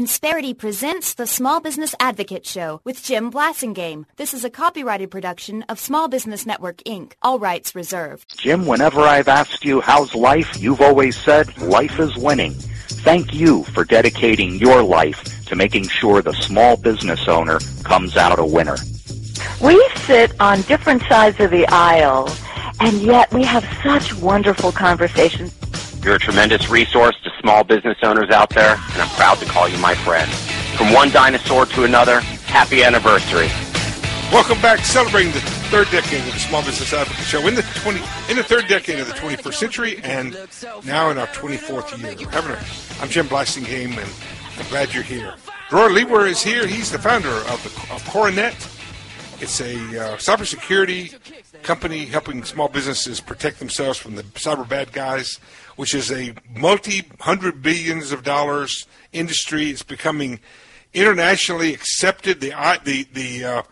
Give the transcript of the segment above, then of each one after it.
Insperity presents the Small Business Advocate Show with Jim Blasingame. This is a copyrighted production of Small Business Network, Inc., all rights reserved. Jim, whenever I've asked you how's life, you've always said life is winning. Thank you for dedicating your life to making sure the small business owner comes out a winner. We sit on different sides of the aisle, and yet we have such wonderful conversations. You're a tremendous resource to small business owners out there, and I'm proud to call you my friend. From one dinosaur to another, happy anniversary. Welcome back, celebrating the third decade of the Small Business Advocate Show in the third decade of the 21st century, and now in our 24th year. I'm Jim Blasingame, and I'm glad you're here. Dror Lewer is here. He's the founder of Coronet. It's a cybersecurity company helping small businesses protect themselves from the cyber bad guys, which is a multi-hundred billions of dollars industry. It's becoming internationally accepted. The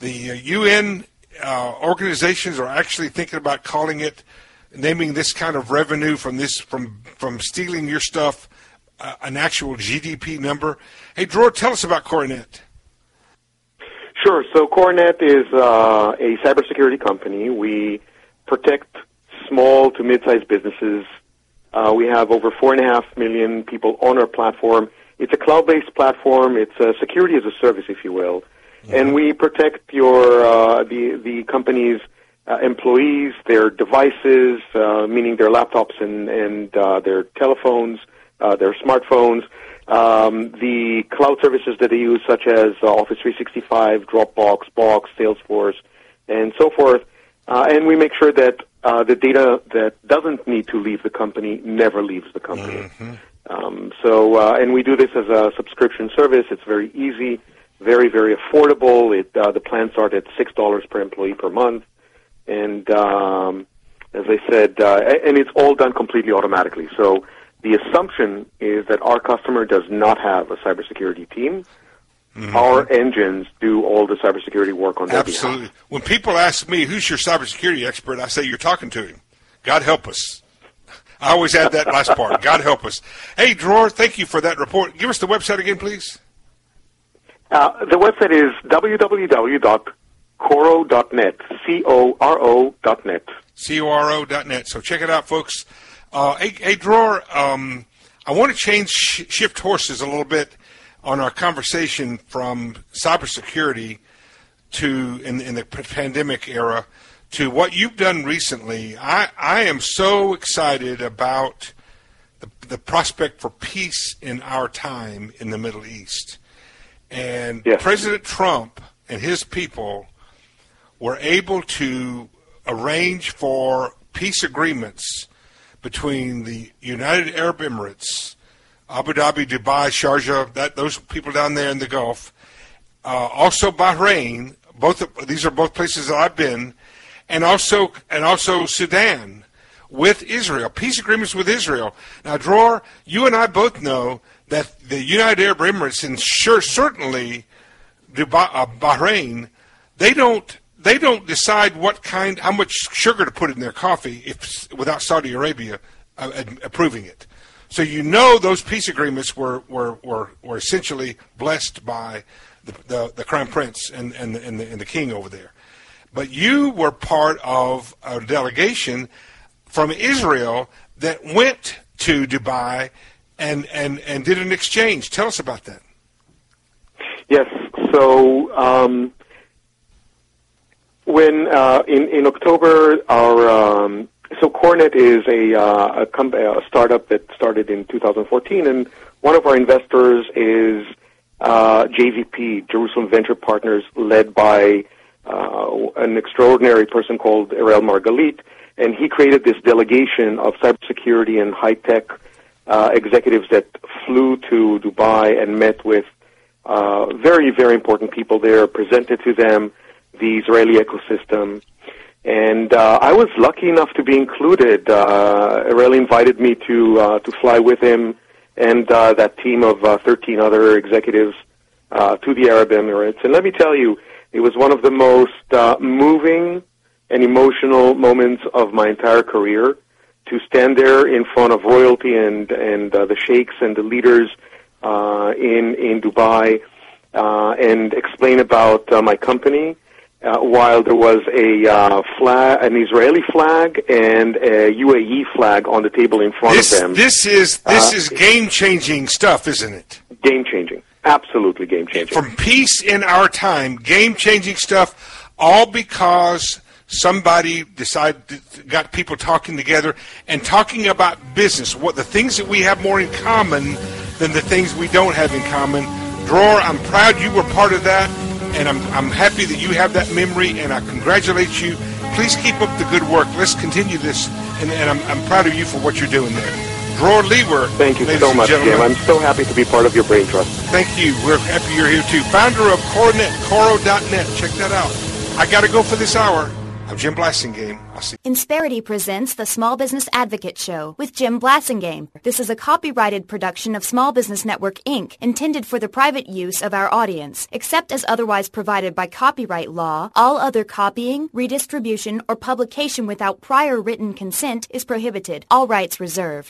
UN organizations are actually thinking about naming this kind of revenue from stealing your stuff an actual GDP number. Hey, Dror, tell us about Coronet. Sure. So Coronet is a cybersecurity company. We protect small to mid-sized businesses. We have over 4.5 million people on our platform. It's a cloud-based platform. It's a security as a service, if you will. Mm-hmm. And we protect the company's employees, their devices, meaning their laptops and their telephones, their smartphones, the cloud services that they use, such as Office 365, Dropbox, Box, Salesforce, and so forth. And we make sure that the data that doesn't need to leave the company never leaves the company. Mm-hmm. And we do this as a subscription service. It's very easy, very, very affordable. The plans start at $6 per employee per month. And as I said, and it's all done completely automatically. So the assumption is that our customer does not have a cybersecurity team. Mm-hmm. Our engines do all the cybersecurity work on their behalf. Absolutely. When people ask me, who's your cybersecurity expert, I say, you're talking to him. God help us. I always add that last part. God help us. Hey, Dror, thank you for that report. Give us the website again, please. The website is www.coro.net, C-O-R-O.net. C-O-R-O.net. So check it out, folks. Hey, Dror, I want to shift horses a little bit on our conversation from cybersecurity to in the pandemic era to what you've done recently. I am so excited about the prospect for peace in our time in the Middle East. And yes. President Trump and his people were able to arrange for peace agreements between the United Arab Emirates, Abu Dhabi, Dubai, Sharjah, those people down there in the Gulf, also Bahrain. These are both places that I've been, and also Sudan with Israel. Peace agreements with Israel. Now, Dror, you and I both know that the United Arab Emirates and certainly Bahrain, they don't decide how much sugar to put in their coffee without Saudi Arabia approving it. So those peace agreements were essentially blessed by the Crown Prince and the King over there. But you were part of a delegation from Israel that went to Dubai and did an exchange. Tell us about that. Yes. So when in October, so Coronet is a startup that started in 2014, and one of our investors is JVP, Jerusalem Venture Partners, led by an extraordinary person called Erel Margalit, and he created this delegation of cybersecurity and high-tech executives that flew to Dubai and met with very, very important people there, presented to them the Israeli ecosystem. And I was lucky enough to be included. Erel invited me to fly with him and that team of 13 other executives to the Arab Emirates. And let me tell you, it was one of the most moving and emotional moments of my entire career to stand there in front of royalty and the sheikhs and the leaders in Dubai and explain about my company. While there was an Israeli flag and a UAE flag on the table in front of them. This is game-changing stuff, isn't it? Game-changing. Absolutely game-changing. From peace in our time, game-changing stuff, all because somebody got people talking together and talking about business, what the things that we have more in common than the things we don't have in common. Dror, I'm proud you were part of that. And I'm happy that you have that memory, and I congratulate you. Please keep up the good work. Let's continue this, and I'm proud of you for what you're doing there. Dror Lewer. Thank you so much, Jim. I'm so happy to be part of your Brain Trust. Thank you. We're happy you're here, too. Founder of CoreNet, Coro.net. Check that out. I got to go for this hour. I'm Jim Blasingame. I'll see you. Insperity presents the Small Business Advocate Show with Jim Blasingame. This is a copyrighted production of Small Business Network, Inc., intended for the private use of our audience. Except as otherwise provided by copyright law, all other copying, redistribution, or publication without prior written consent is prohibited. All rights reserved.